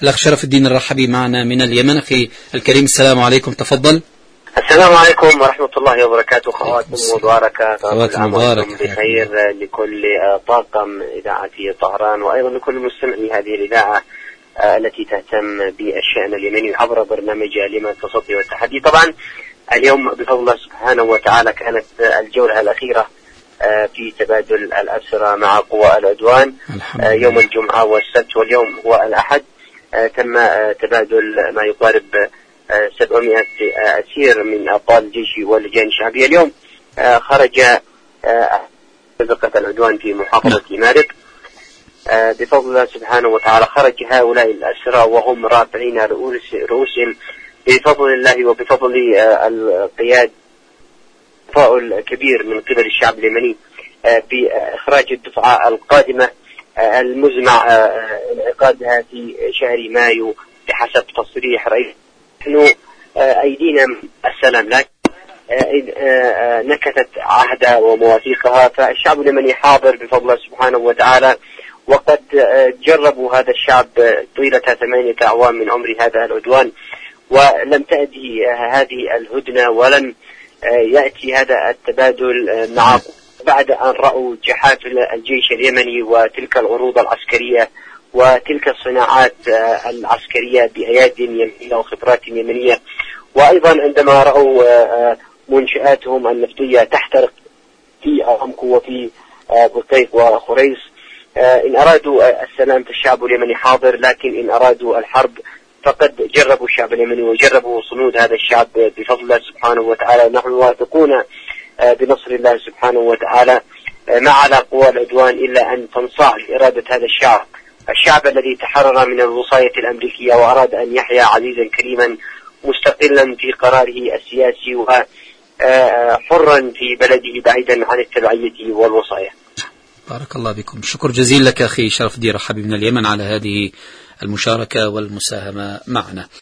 الأخ شرف الدين الرحبي معنا من اليمن. أخي الكريم السلام عليكم، تفضل. السلام عليكم ورحمة الله وبركاته. خواتم مباركة، خواتم مباركة بخير لكل طاقم إذاعة طهران، وأيضا لكل مستمع لهذه الإذاعة التي تهتم بالشأن اليمني عبر برنامج لما التصدي والتحدي. طبعا اليوم بفضل الله سبحانه وتعالى كانت الجولة الأخيرة في تبادل الأسرى مع قوى العدوان يوم الجمعة والسبت، واليوم هو الأحد. تم تبادل ما يقارب 700 أسير من أبطال الجيش واللجان الشعبية. اليوم خرج زقة العدوان في محافظة مارب. بفضل الله سبحانه وتعالى خرج هؤلاء الأسرى وهم رافعين رؤوسهم بفضل الله وبفضل القيادة الكبير من قبل الشعب اليمني بإخراج الدفعة القادمة المزمع انعقادها في شهر مايو بحسب تصريح رئيس. نحن أيدينا السلام، لكن نكتت عهدها ومواثيقها، فالشعب اليمني حاضر بفضل الله سبحانه وتعالى. وقد جربوا هذا الشعب طيلة 8 أعوام من عمر هذا العدوان، ولم تأتي هذه الهدنة ولم يأتي هذا التبادل مع بعد أن رأوا جحافل الجيش اليمني وتلك العروض العسكرية وتلك الصناعات العسكرية بأيادي يمنية وخبرات يمنية، وأيضا عندما رأوا منشآتهم النفطية تحترق في أرامكو وفي بطيق وخريص. إن أرادوا السلام فالشعب اليمني حاضر، لكن إن أرادوا الحرب فقد جربوا الشعب اليمني وجربوا صمود هذا الشعب بفضل الله سبحانه وتعالى. نحن واثقون بنصر الله سبحانه وتعالى. ما على قوى العدوان إلا أن تنصاع لإرادة هذا الشعب الذي تحرر من الوصاية الأمريكية وأراد أن يحيا عزيزا كريما مستقلا في قراره السياسي وحرا في بلده بعيدا عن التبعية والوصاية. بارك الله بكم. شكر جزيل لك أخي شرف الدين الرحبي من اليمن على هذه المشاركة والمساهمة معنا.